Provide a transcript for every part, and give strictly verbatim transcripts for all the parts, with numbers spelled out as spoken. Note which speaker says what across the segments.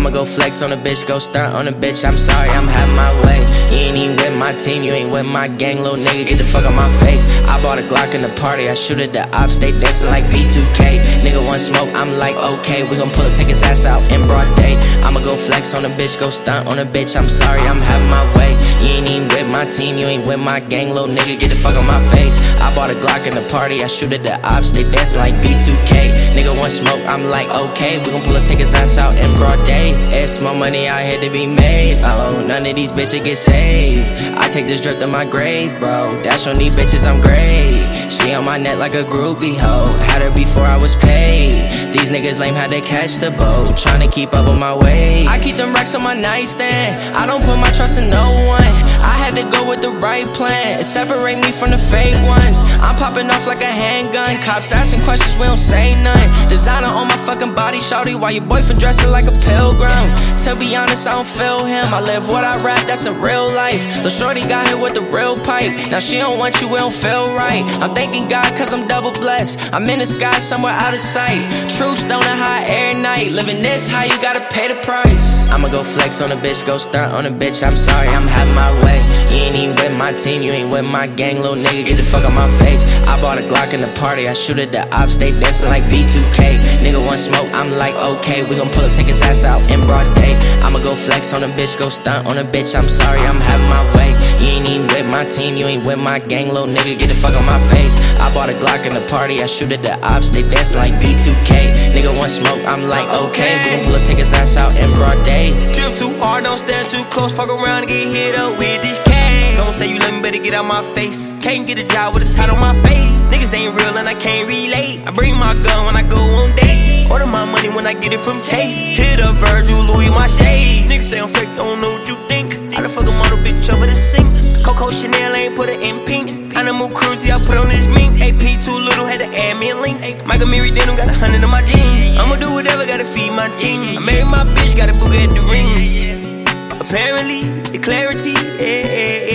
Speaker 1: I'ma go flex on a bitch, go stunt on a bitch. I'm sorry, I'm having my way. You ain't even with my team, you ain't with my gang, little nigga, get the fuck out my face. I bought a Glock in the party, I shoot at the ops, they dancing like B two K. Nigga want smoke, I'm like, okay, we gon' pull up, take his ass out in broad day. I'ma go flex on a bitch, go stunt on a bitch. I'm sorry, I'm having my way. You ain't even with my team, you ain't with my gang, little nigga, get the fuck out my face. I bought a Glock in the party, I shoot at the ops, they dancing like B two K. Nigga want smoke, I'm like, okay, we gon' pull up, take his ass out in broad day. It's more money out here to be made. Oh, none of these bitches get saved. I take this drip to my grave, bro. Dash on these bitches, I'm great. She on my neck like a groupie hoe. Had her before I was paid. These niggas lame, had to catch the boat. Tryna keep up with my weight. I keep them racks on my nightstand. I don't put my trust in no one. I had to go with the right plan. It separate me from the fake ones. I'm popping off like a handgun. Cops asking questions, we don't say none. Designer on my fucking body, shawty, while your boyfriend dressing like a pilgrim. To be honest, I don't feel him. I live what I rap, that's in real life. The shorty got hit with the real pipe. Now she don't want you, it don't feel right. I'm thanking God cause I'm double blessed. I'm in the sky somewhere out of sight. True stone and high every night. Living this high, you gotta pay the price. I'ma go flex on a bitch, go stunt on a bitch. I'm sorry, I'm having my way. You ain't even with my team, you ain't with my gang, little nigga, get the fuck out my face. I bought a Glock in the party, I shoot at the ops, they dancing like B two K. Nigga want smoke, I'm like, okay, we gon' pull up, take his ass out in broad day. I'ma go flex on a bitch, go stunt on a bitch. I'm sorry, I'm having my way. You ain't even with my team, you ain't with my gang, little nigga, get the fuck out my face. I bought a Glock in the party, I shoot at the ops, they dancing like B two K. Nigga want smoke, I'm like, okay, we gon' pull up, take his ass out in broad day.
Speaker 2: Drip too hard, don't stand too close, fuck around and get hit up with this cash. Don't say you love me, better get out my face. Can't get a job with a title on my face. Niggas ain't real and I can't relate. I bring my gun when I go on dates. Order my money when I get it from Chase. Hit up Virgil, Louis, my shade. Niggas say I'm fake, don't know what you think. I done fuck a model bitch over the sink. Coco Chanel ain't put it in pink. Animal cruelty, I put on this mink. A P too little, had to add me a link. Michael Mary Denim got a hundred in my jeans. I'ma do whatever, gotta feed my team. I married my bitch, got a boogie at the ring. Apparently, the clarity, eh, eh,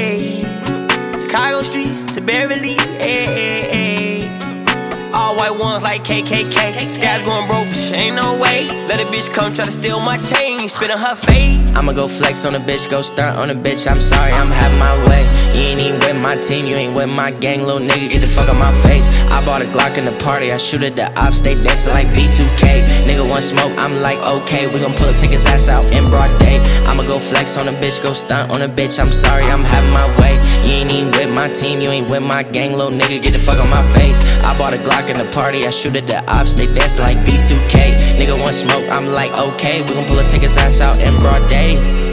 Speaker 2: eh. Chicago streets to Beverly, eh, eh, eh. All white ones like K K K. Skies going broke, ain't no way. Let a bitch come try to steal my chain, spit on her face.
Speaker 1: I'ma go flex on a bitch, go stunt on a bitch. I'm sorry, I'm having my way. You ain't even with my team, you ain't with my gang, little nigga, get the fuck out my face. I bought a Glock in the party, I shoot at the ops, they dancing like B two K. Nigga want smoke, I'm like, okay, we gon' pull up, take his ass out in broad day. I'ma go flex on a bitch, go stunt on a bitch. I'm sorry, I'm having my way. You ain't even with my team, you ain't with my gang, little nigga, get the fuck out my face. I bought a Glock in the party, I shoot at the ops, they dancing like B two K. Nigga want smoke, I'm like, okay, we gon' pull up, take his ass out in broad day.